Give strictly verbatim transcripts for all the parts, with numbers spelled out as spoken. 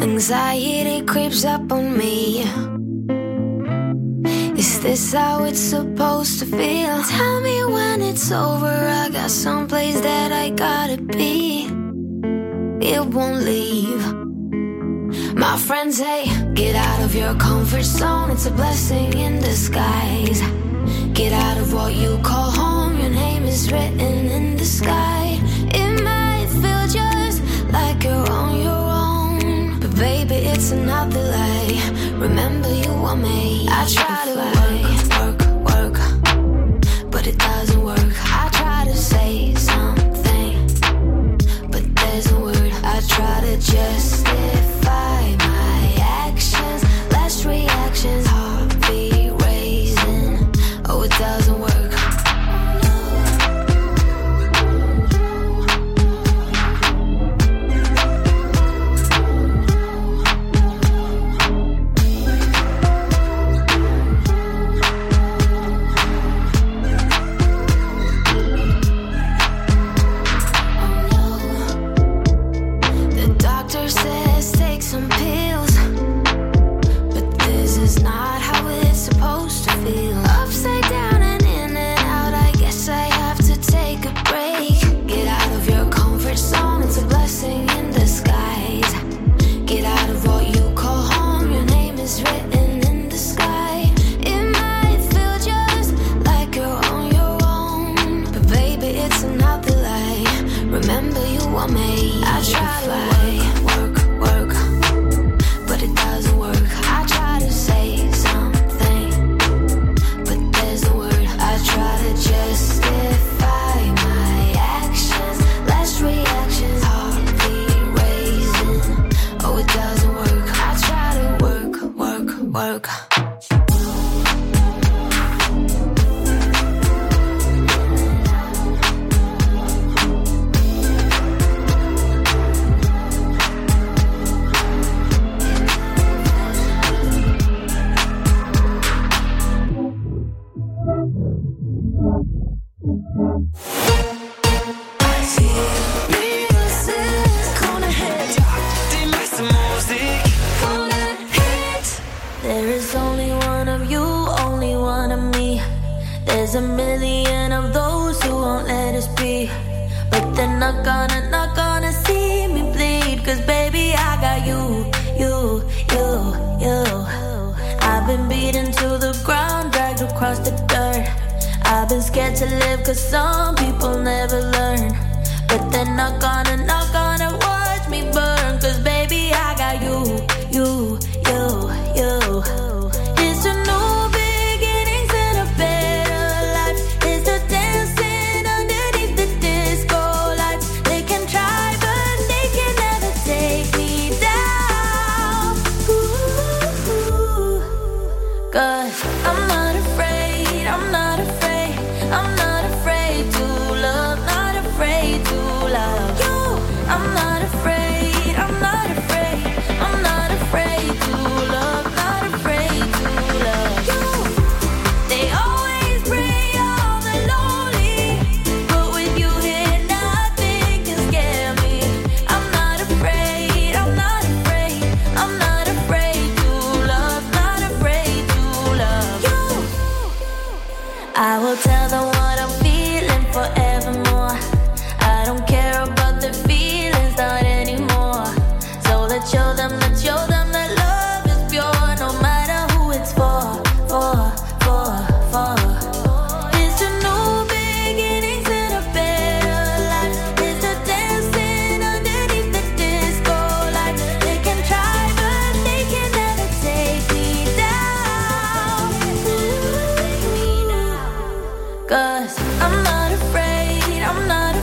Anxiety creeps up on me. Is this how it's supposed to feel? Tell me when it's over. I got someplace that I gotta be. It won't leave. My friends say, get out of your comfort zone. It's a blessing in disguise. Get out of what you call home. Your name is written in the sky. It might feel just like you're on your own, but baby, it's another lie. Remember you were made. I try to work, work, work, but it doesn't work. I try to say something, but there's a word. I try to justify my actions. Last reactions, heartbeat raising. Oh, it doesn't work.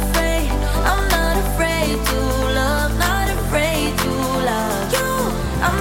I'm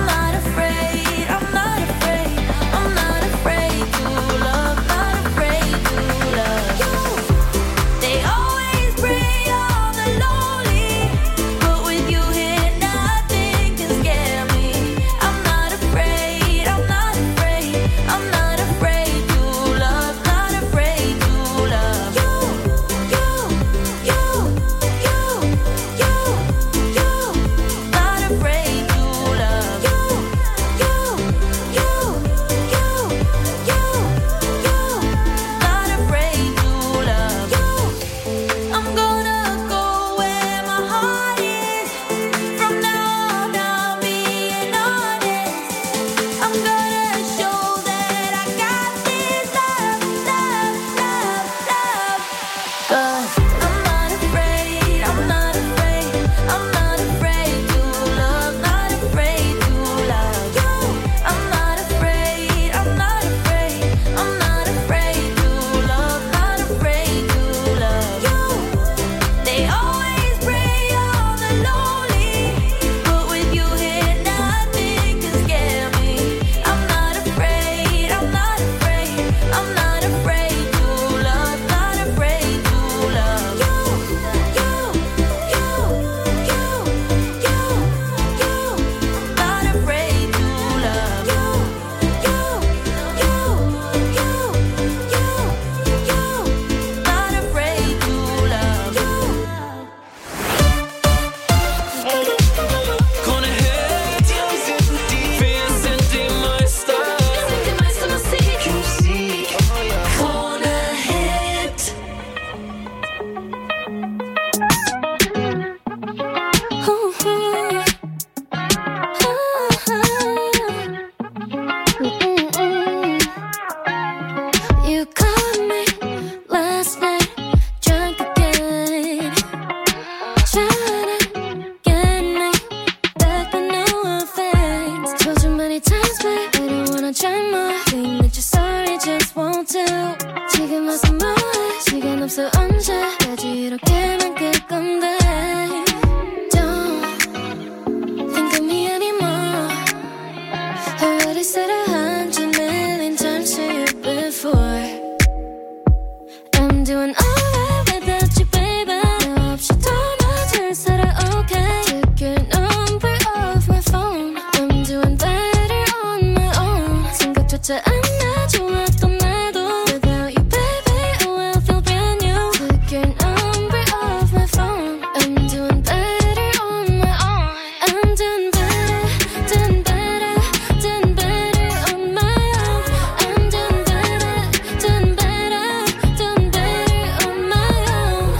없어 언제까지 이렇게만 끌 건데 Don't think of me anymore Already said a hundred million times to you before I'm doing alright without you baby 너 없이 더 잘 살아 okay Took your number off my phone I'm doing better on my own 생각조차 안 나 좋았던 나도 Without you baby oh I feel brand new Took your number off my phone I'm doing better on my own I'm doing better, doing better, doing better on my own I'm doing better, doing better, doing better on my own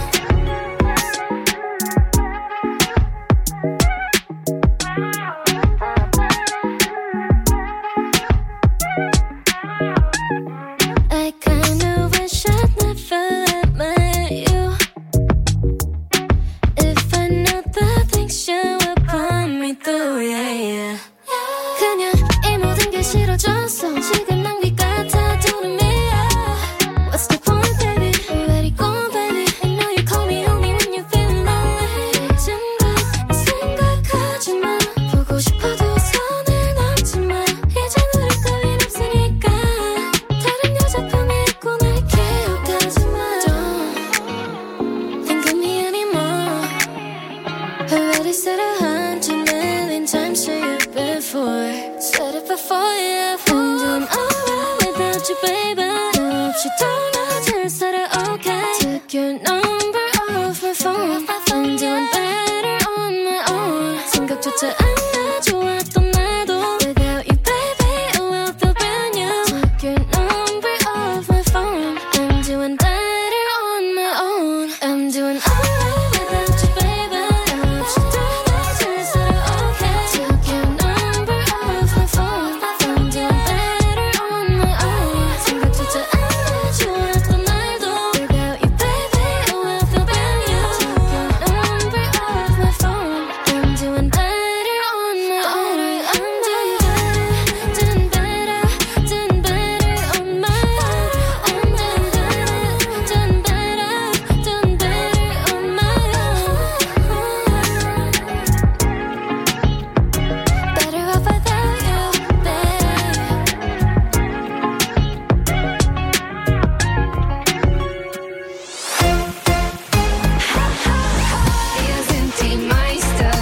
I kinda wish I'd never let met you If I knew the things you would put me through, yeah, yeah 그냥 이 모든 게 싫어졌어 시간 낭비 같아 도는 미야 What's the point, baby? Let it go, baby I know you call me only when you're feeling lonely 이젠가 생각하지 마 보고 싶어도 손을 넘지 마 이제 우리 따윈 없으니까 다른 여자 품에 있고 날 기억하지 마 Don't think of me anymore Already said a hundred million times to you before Said it before, yeah I'm doing alright without you, baby 너 없이 더 잘 살아, okay Took your number off my phone I'm doing better on my own 생각조차 안 나 좋았던 나도 Without you, baby, oh I feel brand new Took your number off my phone I'm doing better on my own I'm doing alright without you, baby 너 없이 더 잘 살아, okay Took your number off my phone I'm doing better on my own 생각조차 안 나 좋았던 날도 Without you, baby, oh I feel brand new Took your number off my phone I'm doing better on my own I'm doing better, doing better, doing better on my own I'm doing better, doing better, doing better on my own Better off without you, babe Wir sind die Meister.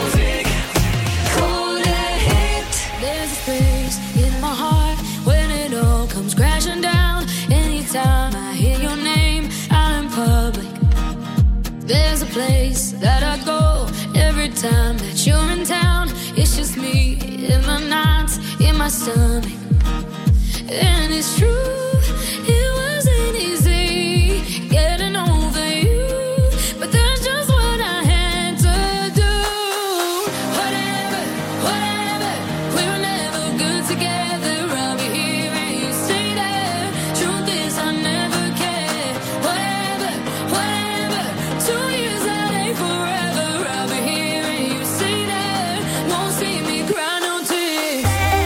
Kohle Hit. There's a space in my heart when it all comes crashing down. Anytime I hear your name out in public, there's a place that I go every time that you're in town. It's just me in my nights, in my stomach. And it's true, it wasn't easy getting over you, but that's just what I had to do. Whatever, whatever, we were never good together. I'll be here and you stay there. Truth is, I never cared. Whatever, whatever, two years that ain't forever. I'll be here and you stay there. Won't see me cry no tears.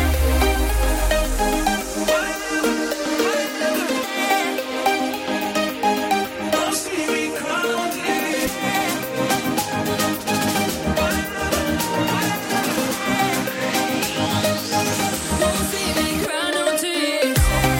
Won't see me cry no tears.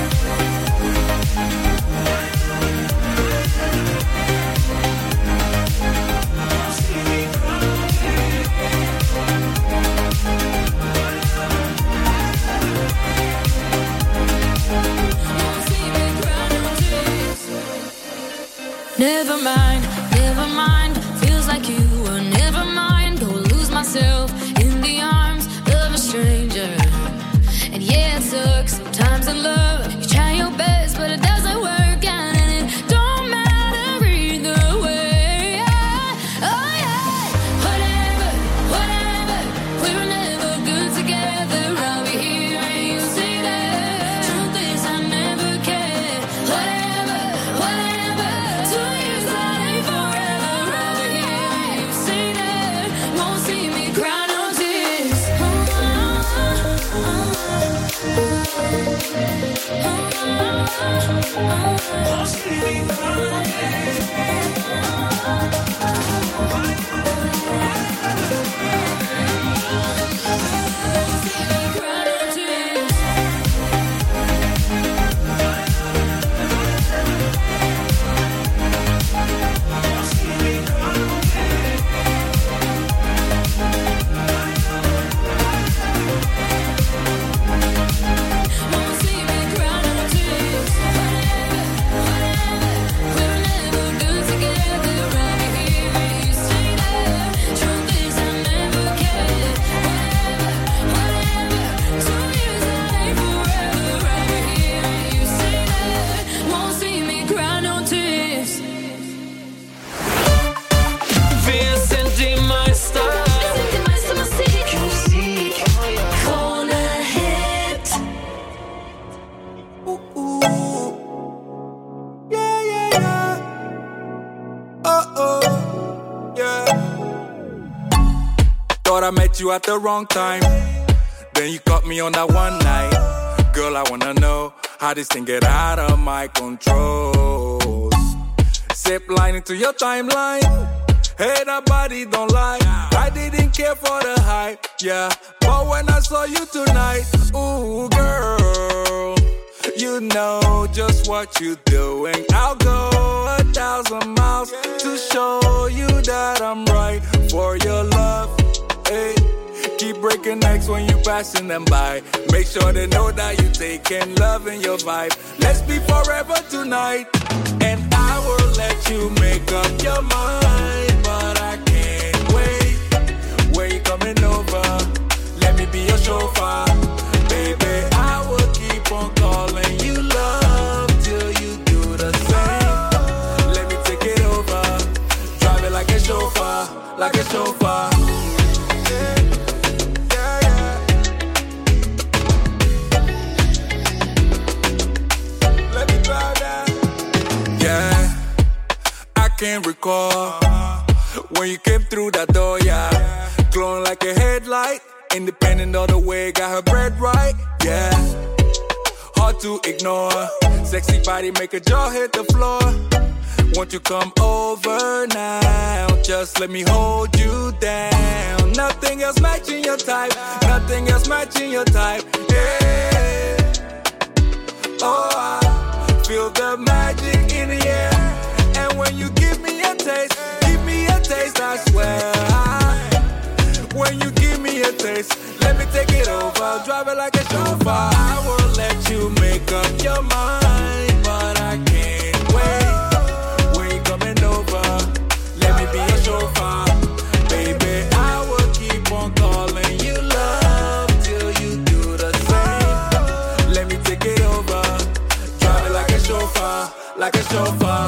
Won't see me cry no tears. Never mind, never mind. Feels like you were never mind. Go lose myself in the arms of a stranger. And yeah, it sucks sometimes in love. You try your best, but it doesn't work out, and it don't matter either way. Oh yeah, whatever, whatever. We were never good together. I'll be here and you stay there. Truth is, I never cared. Whatever, whatever. Two years that ain't I met you at the wrong time. Then you caught me on that one night. Girl, I wanna know how this thing get out of my control. Zip line into your timeline. Hey, that body don't lie. I didn't care for the hype, yeah. But when I saw you tonight, ooh, girl, you know just what you're doing. I'll go a thousand miles to show you that I'm right for your love. Hey, keep breaking necks when you passing them by. Make sure they know that you taking love in your vibe. Let's be forever tonight, and I will let you make up your mind. But I can't wait. Where you coming over? Let me be your chauffeur, baby. I will keep on calling you love till you do the same. Let me take it over. Drive it like a chauffeur, like a chauffeur. Can't recall when you came through that door, yeah. Glowing like a headlight, independent all the way, got her bread right, yeah. Hard to ignore, sexy body make a jaw hit the floor. Won't you come over now? Just let me hold you down. Nothing else matching your type, nothing else matching your type, yeah. Oh, I feel the magic in the air. And when you give me a taste, give me a taste, I swear. When you give me a taste, let me take it over. Drive it like a chauffeur. I will let you make up your mind, but I can't wait. When you coming over, let me be your chauffeur, baby. I will keep on calling you love till you do the same. Let me take it over. Drive it like a chauffeur, like a chauffeur.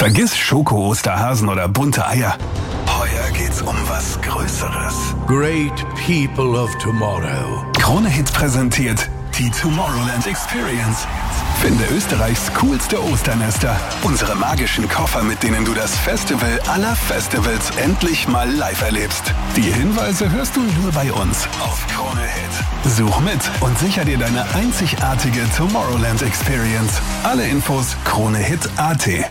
Vergiss Schoko-Osterhasen oder bunte Eier. Heuer geht's um was Größeres. Great people of tomorrow. Krone Hit präsentiert die Tomorrowland Experience. Finde Österreichs coolste Osternester. Unsere magischen Koffer, mit denen du das Festival aller Festivals endlich mal live erlebst. Die Hinweise hörst du nur bei uns auf Krone Hit. Such mit und sicher dir deine einzigartige Tomorrowland Experience. Alle Infos Krone Hit punkt a t.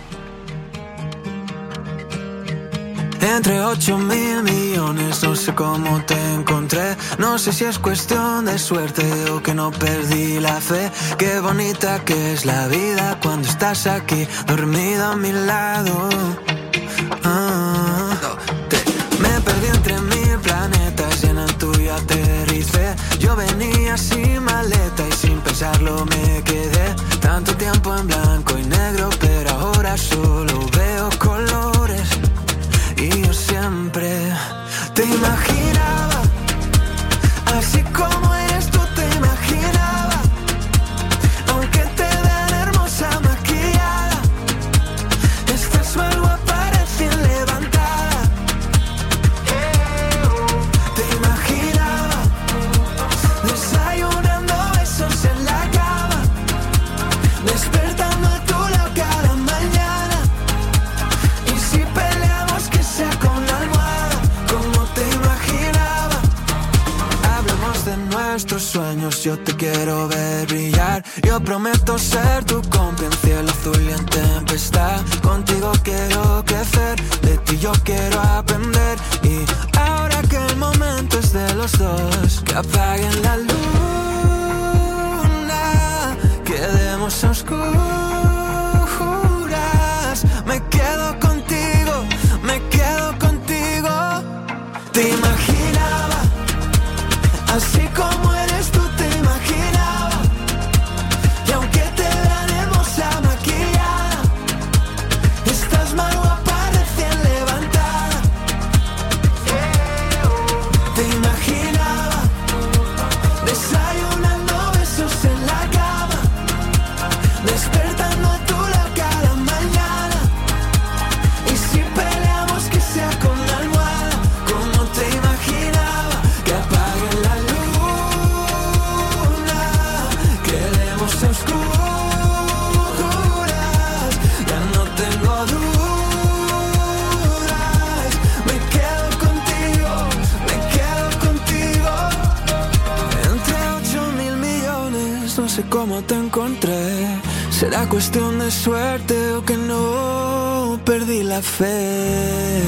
Entre ocho mil millones, no sé cómo te encontré. No sé si es cuestión de suerte o que no perdí la fe. Qué bonita que es la vida cuando estás aquí, dormido a mi lado. Ah, me perdí entre mil planetas y en el tuyo aterricé. Yo venía sin maleta y sin pensarlo me quedé. Tanto tiempo en blanco y negro, pero ahora solo veo colores. Y yo siempre te imaginaba, así como eres tú te imaginaba. Aunque te vean hermosa maquillada, estás mal guapa recién levantada. Te imaginaba desayunando besos en la cama, despertando a tu lado cada mañana. Y si peleamos que sea con la almohada, como te imaginaba. Hablemos de nuestros sueños, yo te quiero ver brillar. Yo prometo ser tu cómplice en cielo azul y en tempestad. Contigo quiero crecer, de ti yo quiero aprender. Y ahora que el momento es de los dos, que apaguen la luna, quedemos a oscuras. Me quedo contigo, me quedo contigo. Te imaginaba, así como eres tú te imaginaba. Y aunque te vean hermosa maquillada, estás más guapa recién levantada. Te imaginaba desayunando besos en la cama, despertando a tu lado cada mañana. Y si peleamos que sea con la almohada, como te imaginaba. Que apaguen la luna, quedemos a oscuras. Ya no tengo dudas, me quedo contigo, me quedo contigo. Entre ocho mil millones, no sé cómo te encontré. Será cuestión de suerte o que no perdí la fe.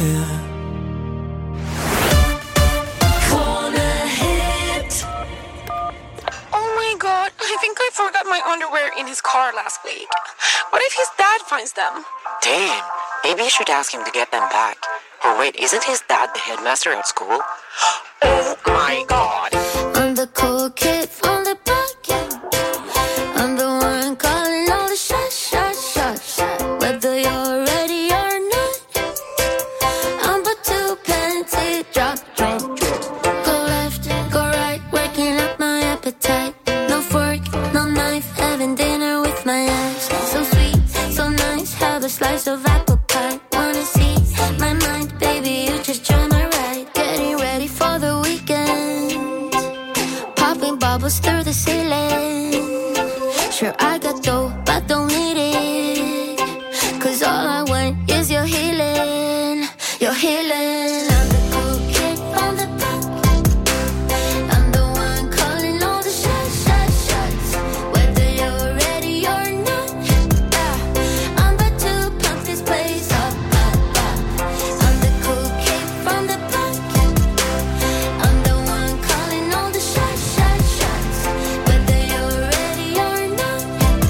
Oh my god, I think I forgot my underwear in his car last week. What if his dad finds them? Damn, maybe you should ask him to get them back. Or wait, isn't his dad the headmaster at school? Oh my god. I'm the cool kid from the block, yeah. I'm the one calling all the shots, shots, shots. Whether you're ready or not, I'm about to plenty, drop, drop, drop. Go left, go right, working up my appetite. No fork, no knife, having dinner with my eyes. So sweet, so nice, have a slice of apple pie. Wanna see my mind, baby, you just join my ride. Getting ready for the weekend, popping bubbles through the ceiling. Sure, I got dough, but don't need it, cause all I want is your healing, your healing. I'm the cool kid on the block, I'm the one calling all the shots, shots, shots. Whether you're ready or not, yeah, I'm about to pump this place up, up, up. I'm the cool kid from the block, I'm the one calling all the shots, shots, shots. Whether you're ready or not,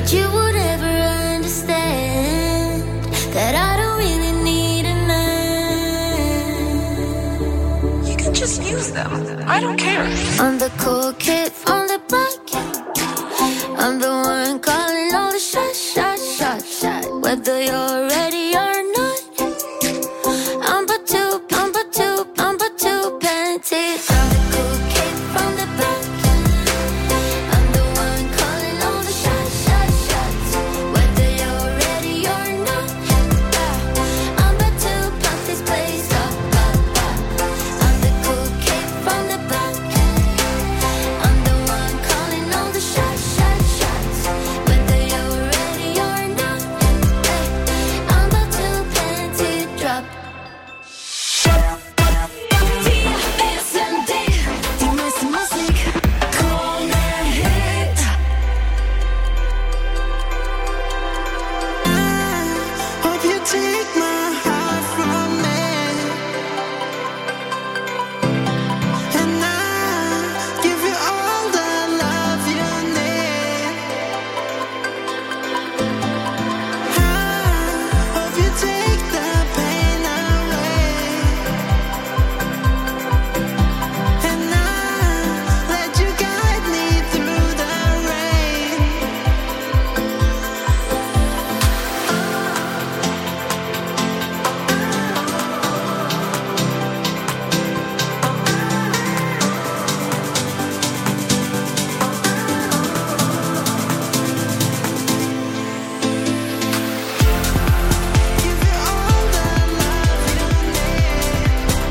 that you would ever understand that I don't really need a man. You can just use them. I don't care. I'm the cool kid from the block. I'm the one calling all the shots, shots, shots, shots. Whether you're ready or not, I'm but two, I'm but two, I'm but two panties. I'm the cool kid from the block. I'm the one calling all the shots, shots, shots. Whether you're ready or not, I'm but two, pump this place up, up, up. I'm the cool kid from the block. I'm the one calling all the shots, shots, shots. Whether you're ready or not, I'm about to panty drop. Hope you take my heart from me, and I give you all the love you need. I hope you take the pain away, and I let you guide me through the rain. Give you all the love you need.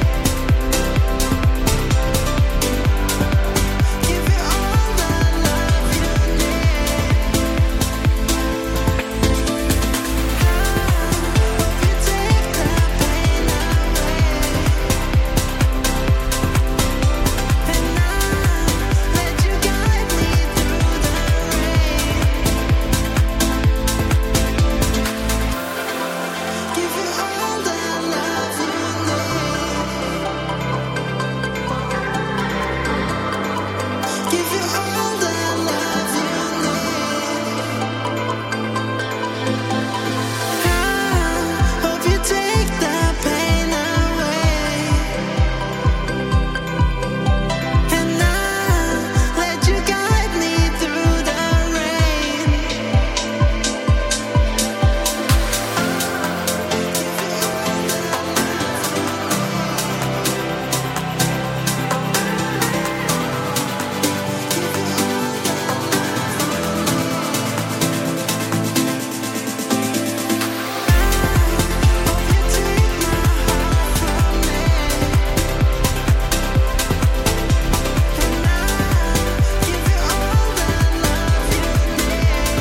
Give you all the love you need. Hope you take the pain away, and I let you guide me through the rain. Give you all the love you need. Give you all the love you need. I hope you take the pain away, and I let you guide me through the rain. Hope you take my heart from me, and I give you all the love you need.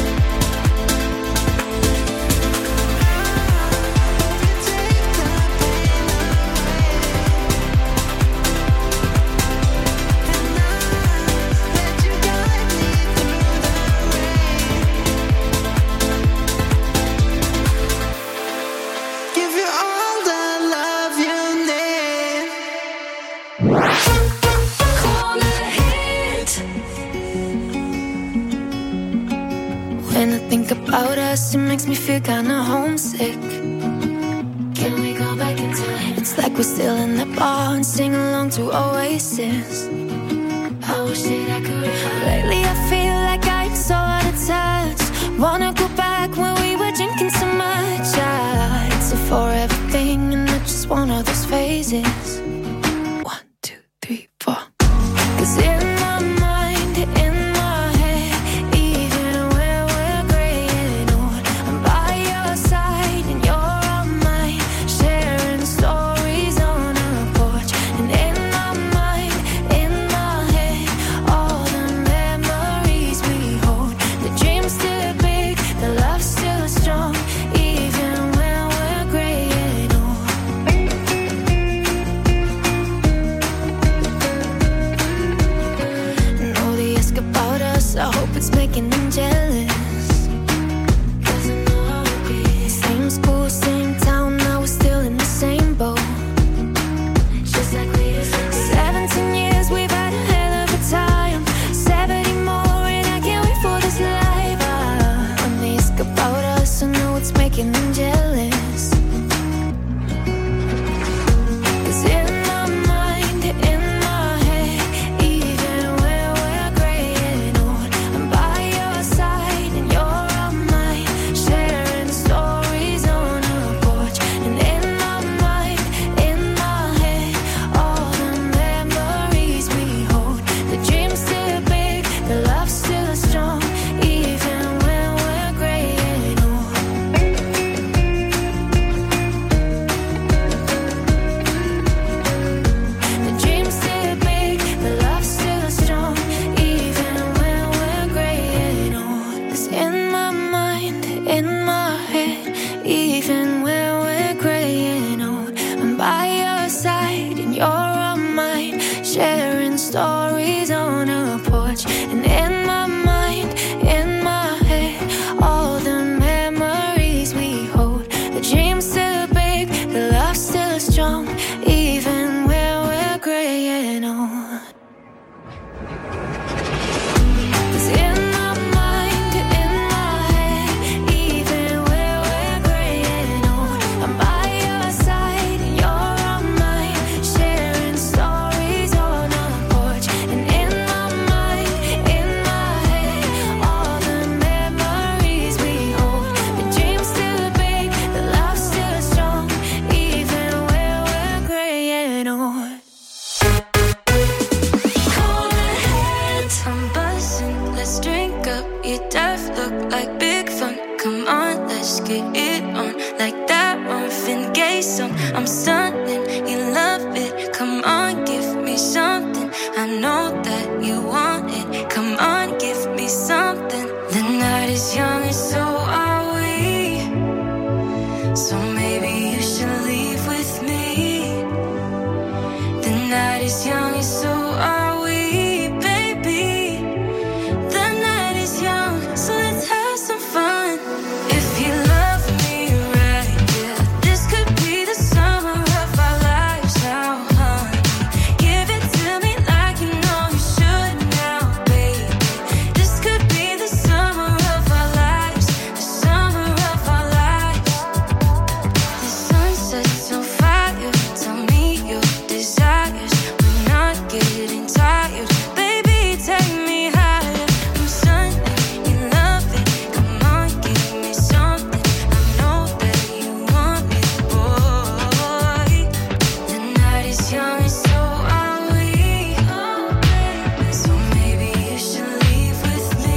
Hope you take the pain away, and I let you guide me through the rain. Give you all the love you need. When I think about us, it makes me feel kinda homesick. Can we go back in time? It's like we're still in the bar and sing along to Oasis. I wish that I could. Lately I feel like I'm so out of touch. Wanna go back when we were drinking so much. Ah, it's a forever thing and not just one of those phases. One, two, three, four. 'Cause in my mind, in my head, even when we're graying old, I'm by your side and you're on mine, sharing stories on our porch. And in my mind, in my head, all the memories we hold. The dream's still big, the love's still strong, even when we're graying old. sharing stories on a porch. And in my mind, in my head, all the memories we hold. The dream's still big, the love's still strong, even when we're gray and old. I'm stunning, you love it. Come on, give me something. I know that you want it. Come on, give me something. The night is young and so are we. So maybe you should leave with me. The night is young and so are we, baby. The night is young, so let's have some fun. If you love me right, yeah, this could be the summer of our lives now, honey. Give it to me like you know you should now, baby. This could be the summer of our lives, the summer of our lives. The sun sets on fire, tell me your desires. We're not getting tired, baby, take me higher. I'm Sunday, you love it. Come on, give me something. I know that you want me, boy. The night is young and so are we. So maybe you should leave with me.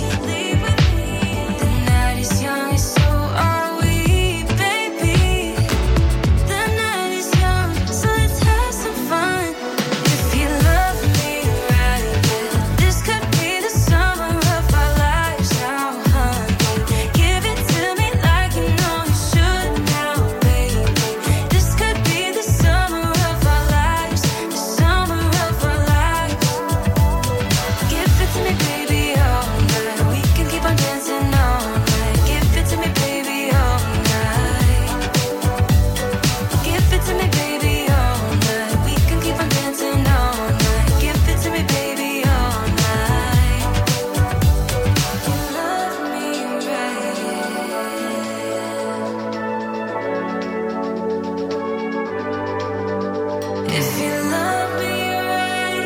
The night is young and so are we, baby. The night is young, so let's have some fun. If you love me right, yeah, this could be the summer of our lives now, honey. Give it to me like you know you should now, baby. This could be the summer of our lives, the summer of our lives. Give it to me, baby, all night. We can keep on dancing all night. Give it to me, baby, all night. Give it to me, baby, all night. We can keep on dancing all night. Give it to me, baby, all night. You love me right. If you love me right,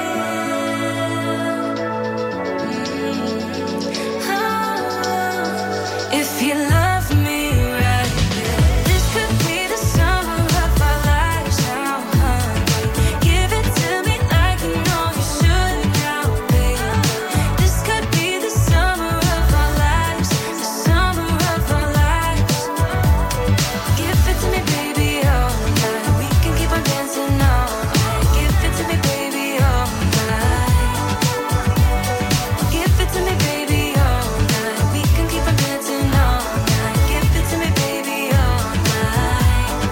yeah. Oh, if you love me right, yeah. This could be the summer of our lives now, honey. Give it to me like you know you should now, baby. This could be the summer of our lives, the summer of our lives. Give it to me, baby, all night. We can keep on dancing all night. Give it to me, baby, all night. Give it to me, baby, all night. We can keep on dancing all night. Give it to me, baby, all night.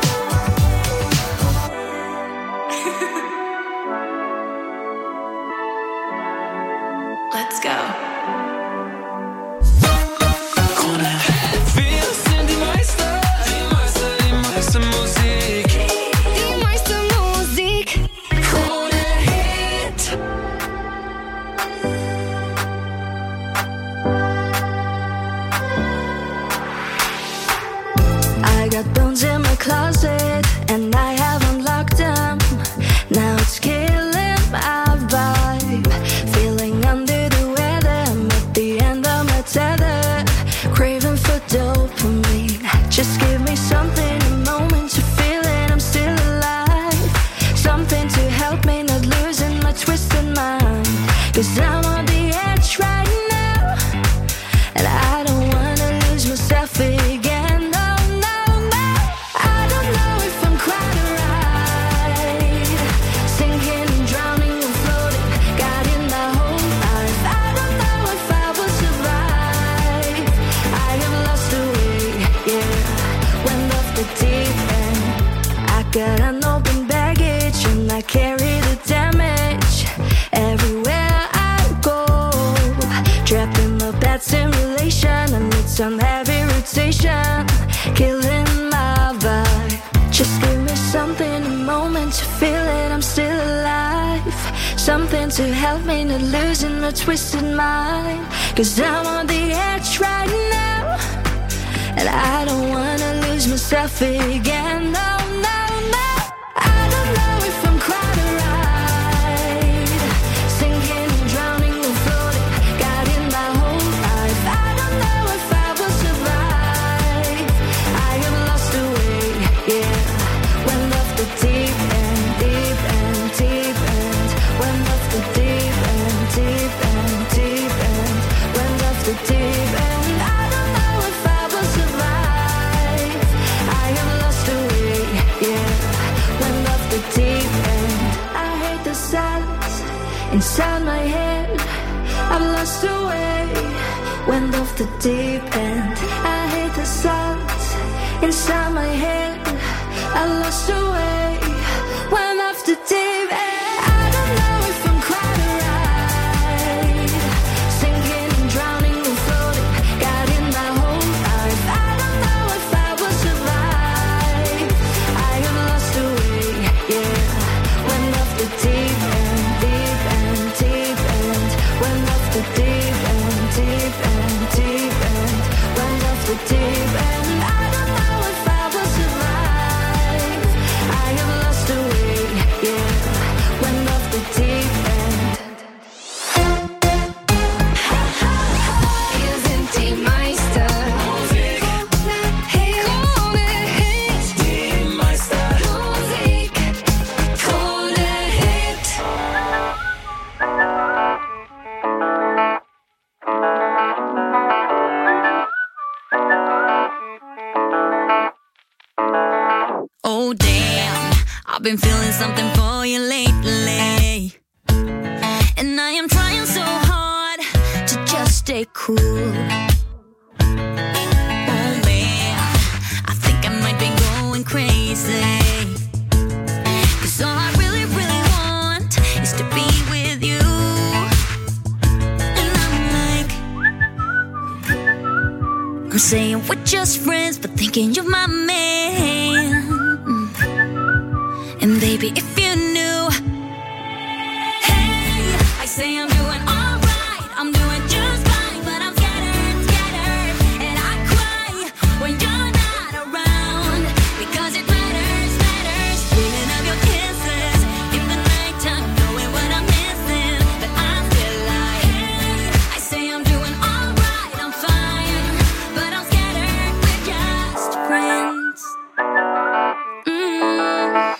Let's go. Wir sind die Meister, die Meister, die Meister Musik. Die meiste Musik. Krone Hit. I got bones in my closet and I haven't locked them. Now it's killing my vibe. Feeling under the weather, I'm at the end of my tether. Craving for dopamine. Just give me something, a moment to feel it. I'm still alive. Something to help me not losing my twisted mind. Cause I'm on the edge right now. And I don't wanna lose myself again. No, no, no. I don't know if I'm quite right. Sinking and drowning and floating. Got in my whole life. I don't know if I will survive. I have lost the way, yeah. Went off the deep end. I got an open baggage and I carry the damage. some heavy rotation, killing my vibe. Just give me something, a moment to feel it, I'm still alive. Something to help me not losing my twisted mind. Cause I'm on the edge right now, and I don't wanna lose myself again. No, no, no. I don't know if I'm quite alright. Sinking and drowning and floating, guiding my whole life. I don't know if I will survive. I have lost the way, yeah. Went off the deep end, deep end, deep end. Went off the deep end, deep end, deep end. Went off the deep end. I don't know if I will survive. I have lost the way, yeah. Went off the deep end. I hate the silence inside my head. I've lost the way. Went off the deep end. I hate the silence inside my head. I lost the way. Went off the deep end. I don't know if I'm quite alright. Sinking and drowning and floating, guiding my whole life. I don't know if I will survive. I have lost the way, yeah. Went off the deep end, deep end, deep end. Went off the deep end, deep end, deep end. Went off the deep end. I don't know if I will survive. I have lost the way, yeah. Went off the deep end. Wir sind die Meister. Musik. Krone Hit. Die Meister. Musik. Krone Hit. Oh damn, I've been feeling something for you lately, and I am trying so hard to just stay cool. Oh man, I think I might be going crazy, 'cause all I really, really want is to be with you. And I'm like, I'm saying we're just friends, but thinking you're my man. And baby, if you knew, hey, I say I'm doing alright, I'm doing just fine, but I'm scattered, scattered, and I cry when you're not around, because it matters, matters, feeling of your kisses in the nighttime, knowing what I'm missing, but I'm still like, hey, I say I'm doing alright, I'm fine, but I'm scattered, we're just friends. Mm.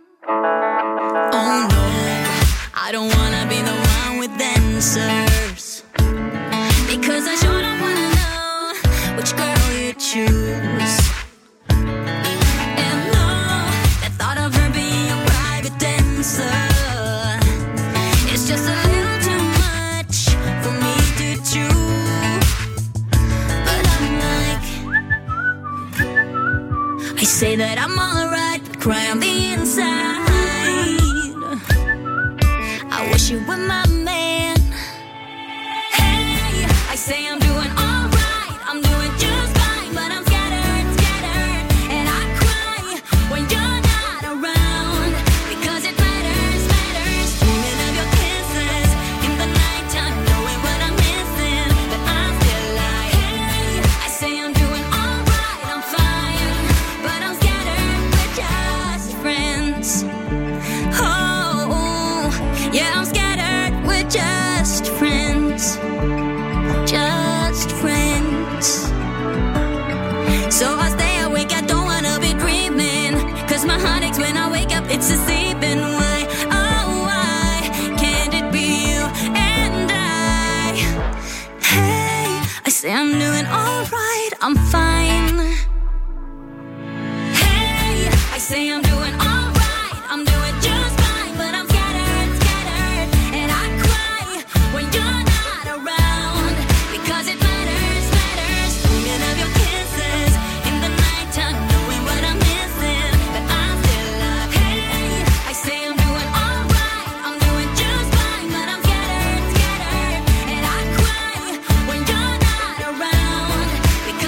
Oh no, I don't wanna be the one with answers, because I sure don't wanna know which girl you choose. And no, the thought of her being a private dancer, it's just a little too much for me to chew. But I'm like, I say that I'm alright, but cry on the inside. I wish you were my man. Hey, I say I'm doing alright, I'm doing just fine, but I'm scattered, scattered, and I cry when you're not around, because it matters, matters, dreaming of your kisses in the nighttime, knowing what I'm missing, but I'm still like, hey, I say I'm doing alright, I'm fine, but I'm scattered, we're just friends. Oh, yeah, I'm scattered, we're just friends, just friends. So I stay awake, I don't wanna be dreaming, 'cause my heart aches when I wake up, it's deceiving. Why, oh why can't it be you and I? Hey, I say I'm doing alright, I'm fine. Hey, I say I'm doing alright, I'm doing just fine, but I'm scattered, scattered, and I cry when you're not around, because it matters, matters, dreaming of your kisses in the nighttime, knowing what I'm missing, but I'm still like, hey, I say I'm doing alright, I'm doing just fine, but I'm scattered, scattered, and I cry when you're not around,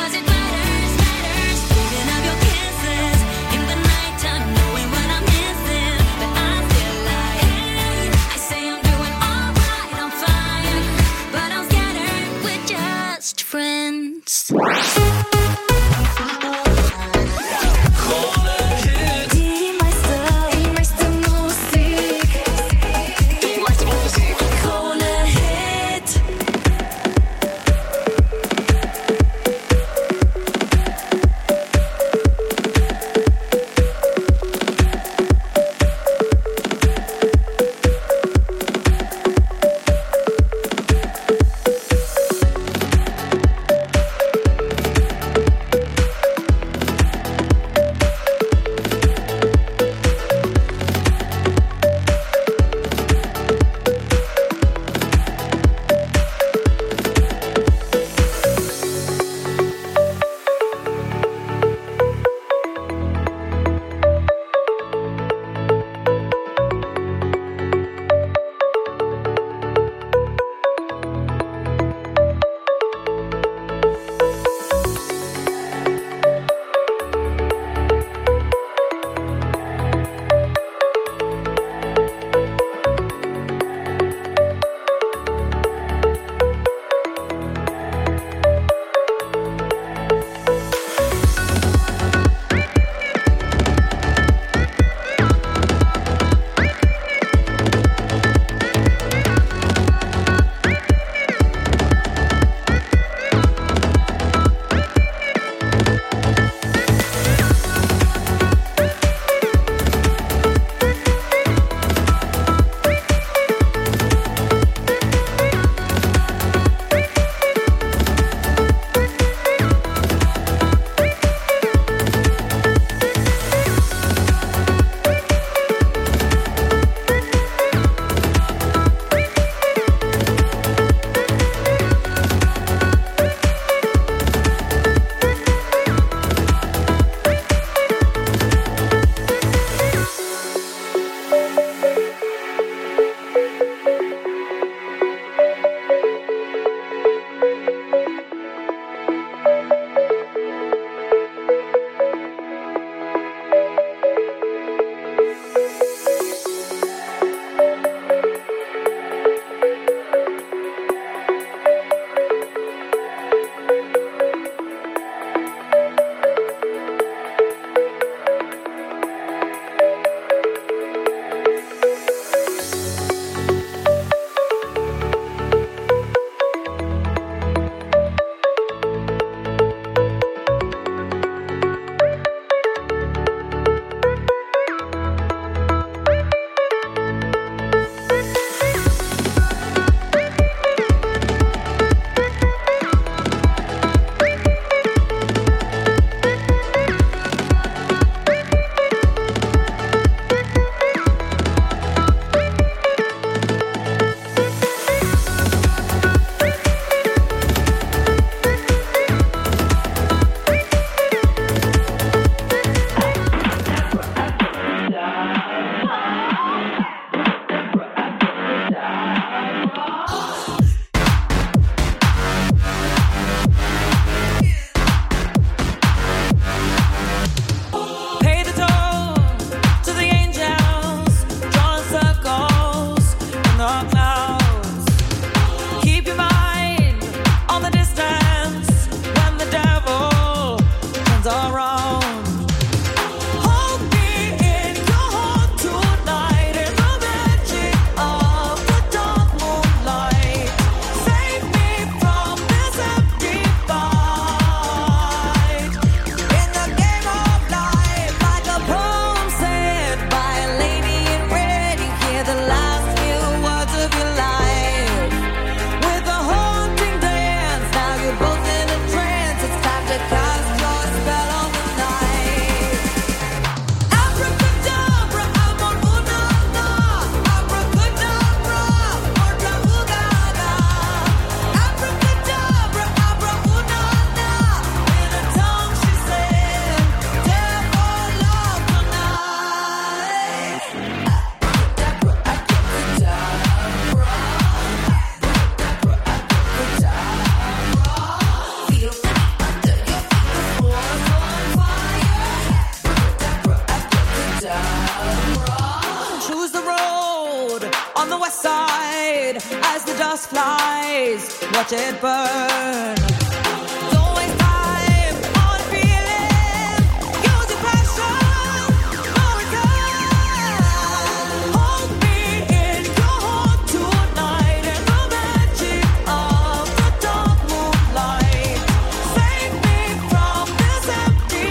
the west side, as the dust flies, watch it burn. Don't waste time on feeling, use your passion, no return. Hold me in your heart tonight, in the magic of the dark moonlight. Save me from this empty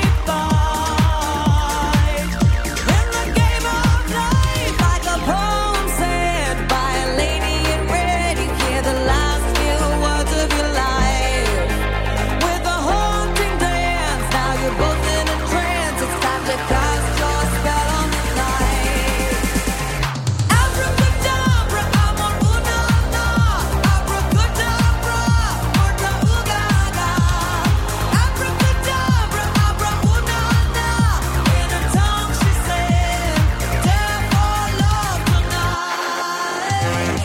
fight. In the game of life, like a poem said by a lady in red, you hear the last few words of your life. With a haunting glance, now you're both in a trance. It's time to cast your spell on the night. Abracadabra, amor una na. Abracadabra, morta ugaga. Abracadabra, abra una na. In her tongue she said, "Dare for love tonight."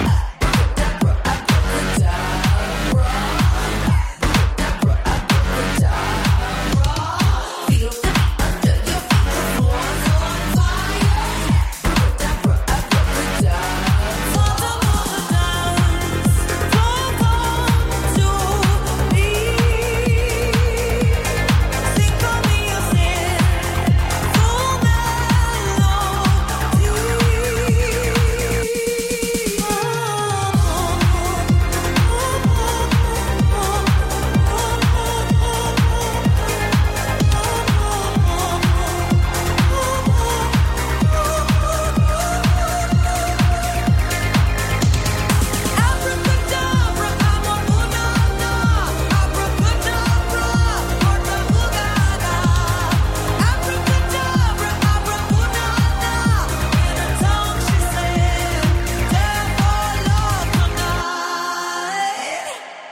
Abracadabra, amor una na. Abracadabra, morta ugaga. Abracadabra, abra una na. In her tongue she said, "Dare for love tonight."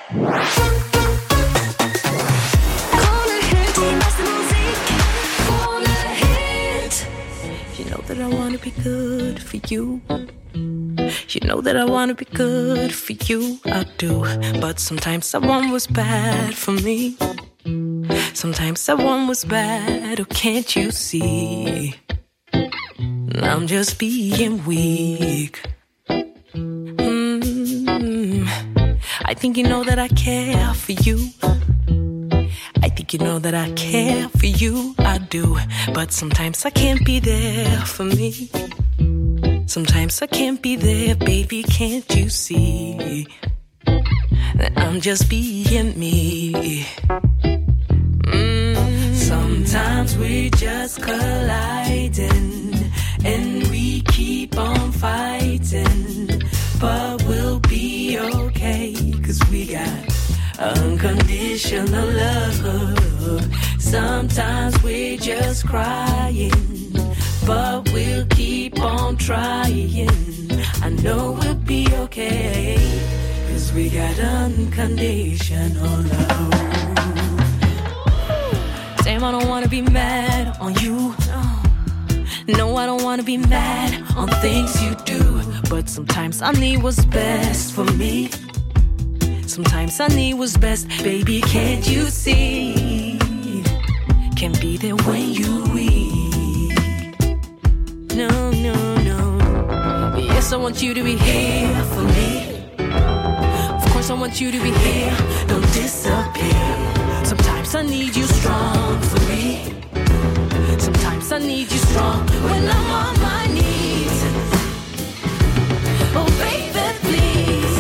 Corner hit, die meiste Musik. Corner hit. You know that I wanna be good for you. You know that I wanna be good for you, I do. But sometimes someone was bad for me. Sometimes someone was bad, oh can't you see? I'm just being weak. Mm. I think you know that I care for you. I think you know that I care for you, I do. But sometimes I can't be there for me. Sometimes I can't be there, baby, can't you see? That I'm just being me. Mm. Sometimes we just colliding and we keep on fighting, but we'll be okay, 'cause we got unconditional love. Sometimes we're just crying, but we'll keep on trying. I know we'll be okay, 'cause we got unconditional love. Damn, I don't wanna be mad on you. No, I don't wanna be mad on things you do. But sometimes I need what's best for me. Sometimes I need what's best, baby, can't you see? Can't be there when you weak. No, no, no. Yes, I want you to be here for me. Of course I want you to be here, don't disappear. Sometimes I need you strong for me. Sometimes I need you strong when I'm on my knees. Oh baby, please.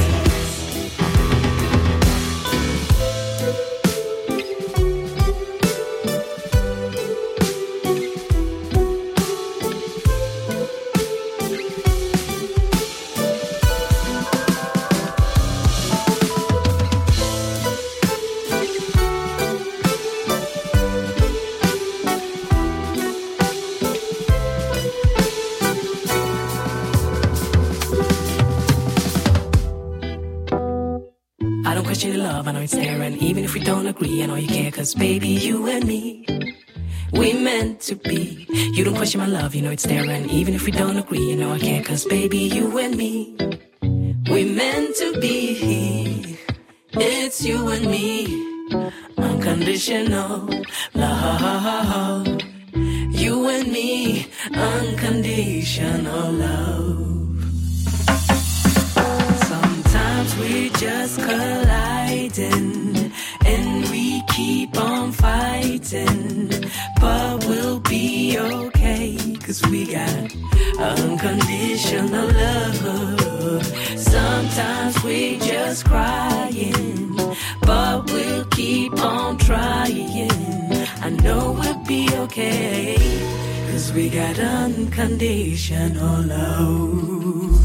Your love, I know it's there, and even if we don't agree, I know you care, 'cause baby, you and me, we meant to be. You don't question my love, you know it's there, and even if we don't agree, you know I care, 'cause baby, you and me, we meant to be. It's you and me, unconditional love. You and me, unconditional love. we're just colliding, and we keep on fighting, but we'll be okay, cause we got unconditional love. Sometimes we just crying, but we'll keep on trying. I know we'll be okay, cause we got unconditional love.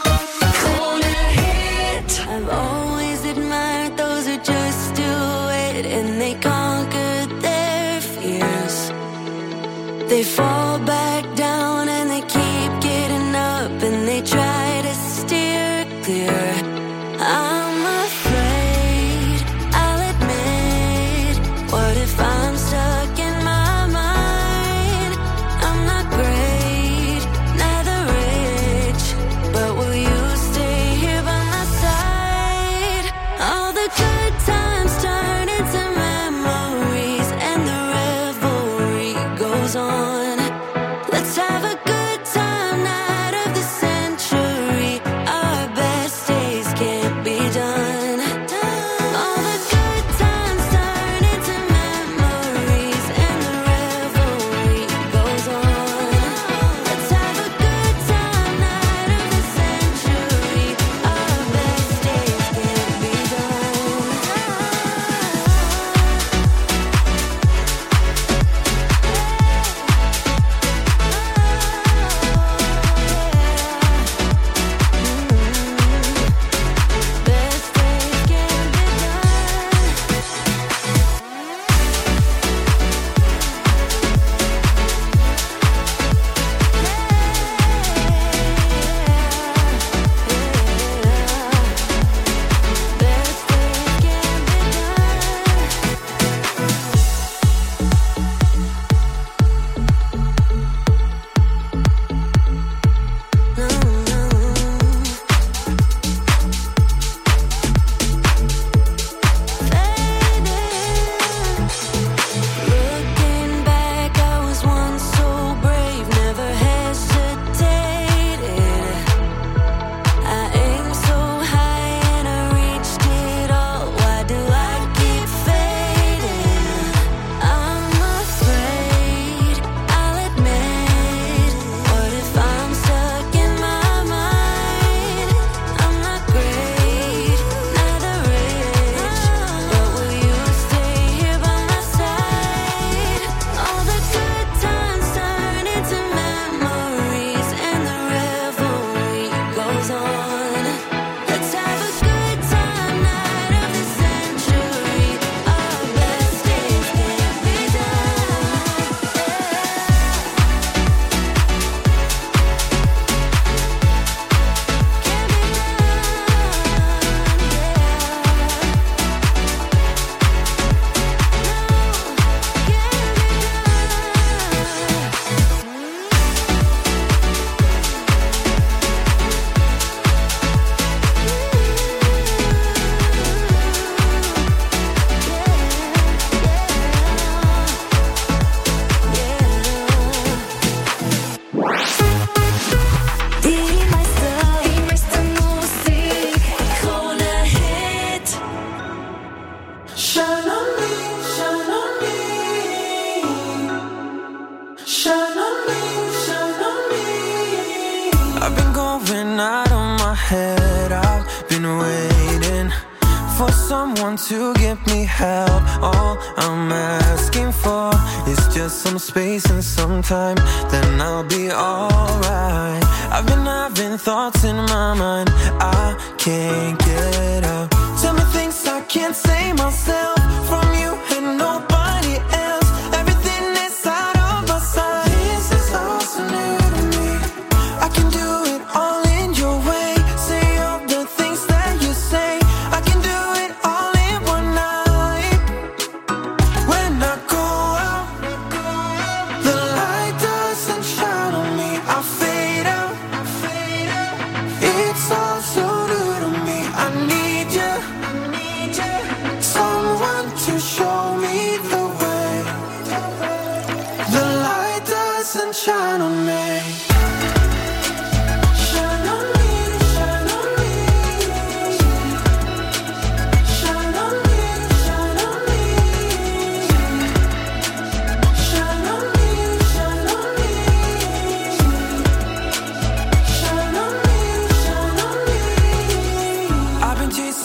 I've always admired those who just do it, and they conquered their fears. They fall back down and they keep getting up, and they try to steer clear. I'm afraid, I'll admit, what if I'm stuck in my mind? I'm not great, neither rich, but will you stay here by my side? All the good times turn into memories, and the revelry goes on. Let's have a good time, night of the century. Our best days can't be done. All the good times turn into memories, and the revelry goes on. Let's have a good time, night of the century. Our best days can't be done. Best days can't be Looking back, I was once so brave, never hesitated. I aimed so high and I reached it all. Why do I keep fading? I'm afraid, I'll admit, what if I'm stuck in my mind? I'm not great, neither rich, but will you stay here by my side? All the good times turn into memories, and the revelry goes on. Let's have a good time, night of the century. Our best days can't be Shine on me, shine on me, shine on me, shine on me. I've been going out of my head. I've been waiting for someone to give me help. All I'm asking for is just some space and some time, then I'll be alright. I've been having thoughts in my mind I can't get out. Tell me things I can't say myself, from you and nobody else. Everything is out of my sight. This is all so new to me. I can do it all in your way. Say all the things that you say. I can do it all in one night. When I go out, the light doesn't shine on me. I fade out. It's all so new to me. I need you. Someone to show me the way. The light doesn't shine on me. Shine on me, shine on me.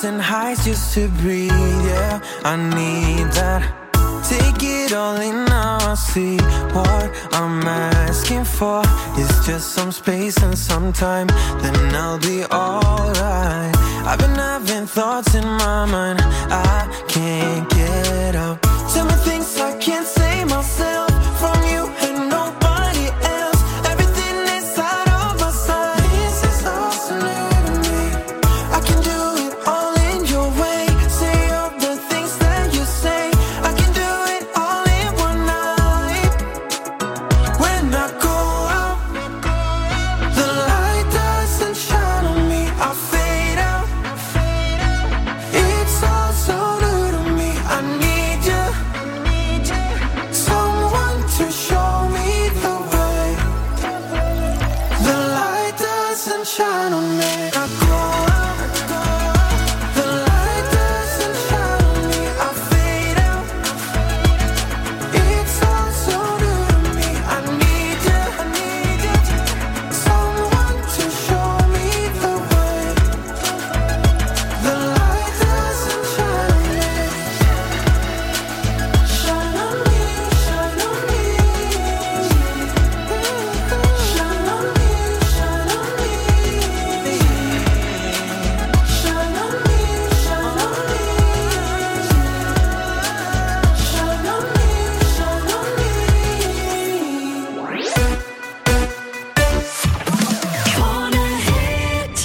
lows and highs just to breathe, yeah, I need that. Take it all in now, I see what I'm asking for is just some space and some time, then I'll be alright. I've been having thoughts in my mind I can't get out. Tell me things I can't say myself from you and nobody else. Everything is out of my sight. This is all so new to me. I can do it all in your way. Say all the things that you say. I can do it all in one night. When I go out, the light doesn't shine on me. I fade out. It's all so new to me. I need you, someone to show me the way. The light doesn't shine on me. I go out, the light doesn't shine on me. I fade out. It's all so new to me. I need you, I need you, someone to show me the way. The light doesn't shine on me. Shine on me, shine on me. Shine on me, shine on me. Shine on me, shine on me. Shine on me, shine on me. Corner hit.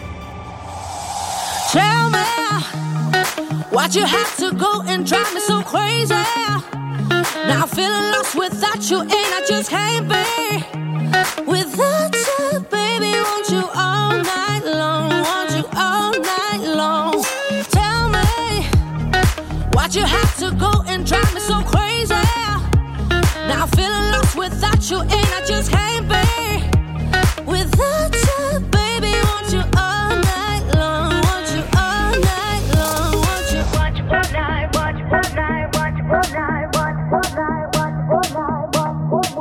Tell me why'd you have to go and drive me so crazy? Now I'm feeling lost without you, and I just can't be without you, baby. Want you all night long, want you all night long. Tell me why'd you have to go and drive me so crazy? Now I'm feeling lost without you, and I just can't be without you, baby. Want you all night long, want you all night long, want you watch all night, watch all night, watch all night, watch all night, watch all night, watch all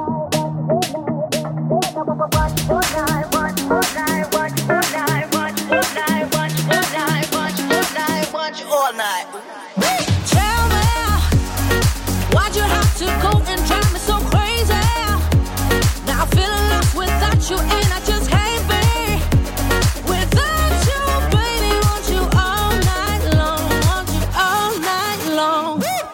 night, watch all night, watch all night, watch all night, watch all night, watch all night, watch all night. Tell me why'd you have to go and drive me so crazy? Now I'm feeling lost without you, and I just can't be without you, baby. Want you all night long, want you all night long.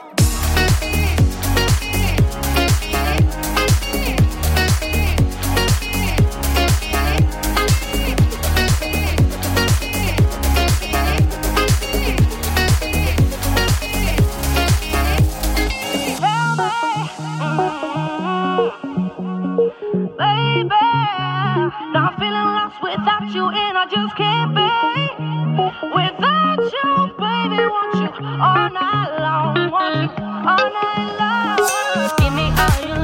Baby, now I'm feeling lost without you, and I just can't be without you, baby. Want you all night long, want you all night long. Give me all your